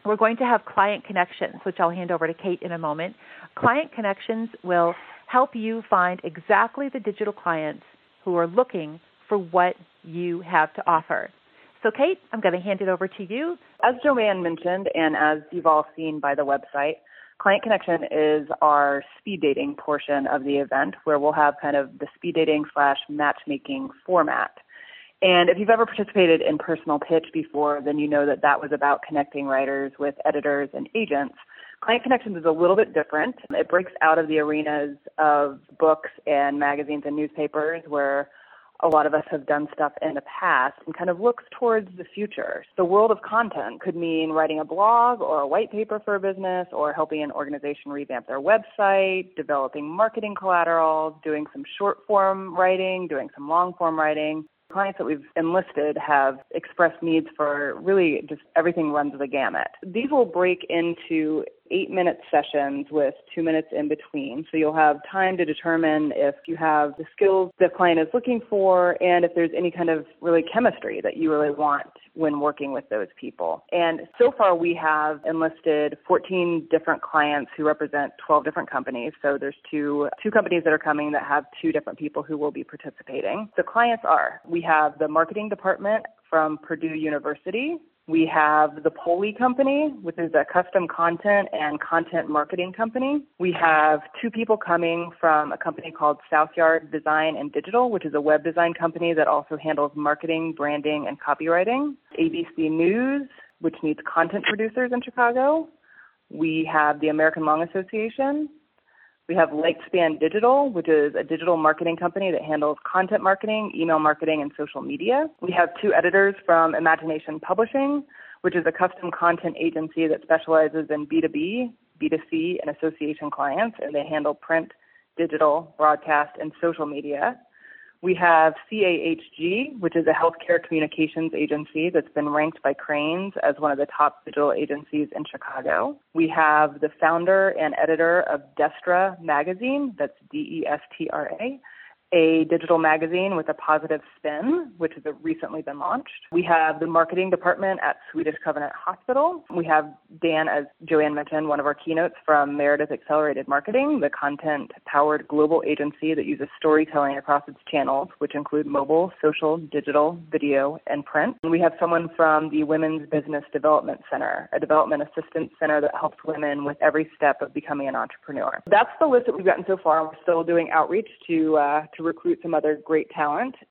we're going to have Client Connections, which I'll hand over to Kate in a moment. Client Connections will help you find exactly the digital clients who are looking for what you have to offer. So, Kate, I'm going to hand it over to you. As Joanne mentioned, and as you've all seen by the website, Client Connection is our speed dating portion of the event, where we'll have kind of the speed dating / matchmaking format. And if you've ever participated in Personal Pitch before, then you know that that was about connecting writers with editors and agents. Client Connections is a little bit different. It breaks out of the arenas of books and magazines and newspapers, where a lot of us have done stuff in the past, and kind of looks towards the future. The world of content could mean writing a blog or a white paper for a business, or helping an organization revamp their website, developing marketing collateral, doing some short form writing, doing some long form writing. Clients that we've enlisted have expressed needs for really just everything runs the gamut. These will break into 8-minute sessions with 2 minutes in between. So you'll have time to determine if you have the skills the client is looking for, and if there's any kind of really chemistry that you really want when working with those people. And so far we have enlisted 14 different clients who represent 12 different companies. So there's two companies that are coming that have 2 different people who will be participating. The clients we have the marketing department from Purdue University. We have the Polly Company, which is a custom content and content marketing company. We have 2 people coming from a company called Southyard Design and Digital, which is a web design company that also handles marketing, branding, and copywriting. ABC News, which needs content producers in Chicago. We have the American Lung Association. We have Lightspan Digital, which is a digital marketing company that handles content marketing, email marketing, and social media. We have 2 editors from Imagination Publishing, which is a custom content agency that specializes in B2B, B2C, and association clients, and they handle print, digital, broadcast, and social media. We have CAHG, which is a healthcare communications agency that's been ranked by Crain's as one of the top digital agencies in Chicago. We have the founder and editor of Destra Magazine, that's DESTRA, a digital magazine with a positive spin, which has recently been launched. We have the marketing department at Swedish Covenant Hospital. We have Dan, as Joanne mentioned, one of our keynotes from Meredith Accelerated Marketing, the content-powered global agency that uses storytelling across its channels, which include mobile, social, digital, video, and print. And we have someone from the Women's Business Development Center, a development assistance center that helps women with every step of becoming an entrepreneur. That's the list that we've gotten so far. We're still doing outreach to recruit some other great talent.